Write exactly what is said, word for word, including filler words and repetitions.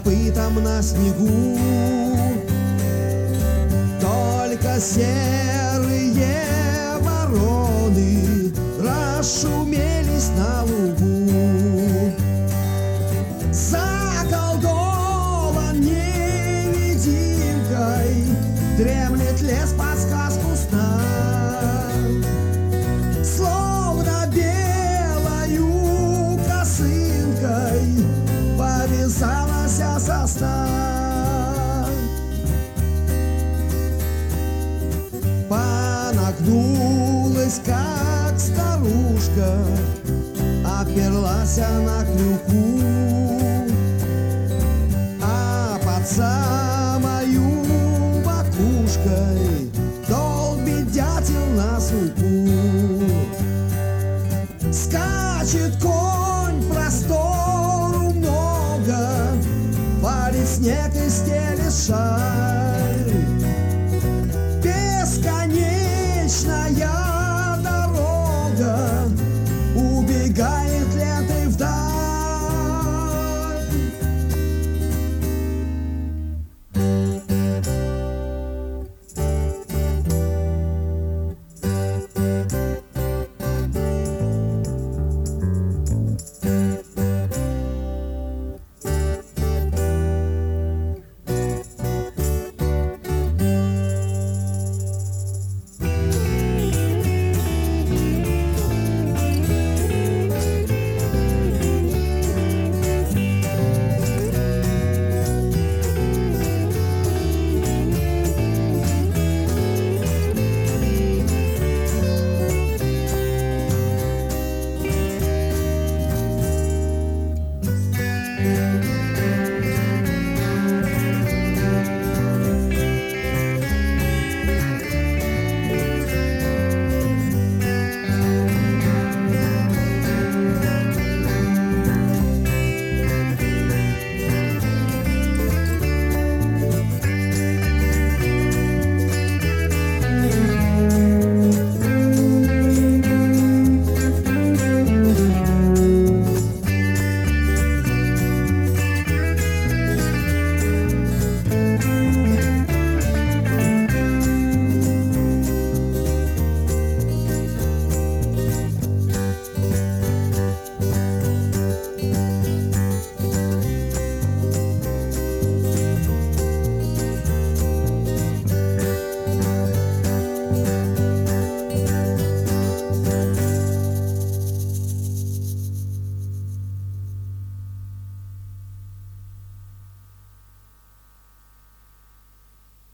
копытом на снегу. Только серые вороны расшумелись на лугу. Заколдован невидимкой, дремлет лес под сказку сна. Словно белою косынкой повязалась сосна. Понагнулась, как старушка, оперлась на клюку, а под самою макушкой долбит дятел на суку. Скачет конь, простору много, валит снег и стелет шаль.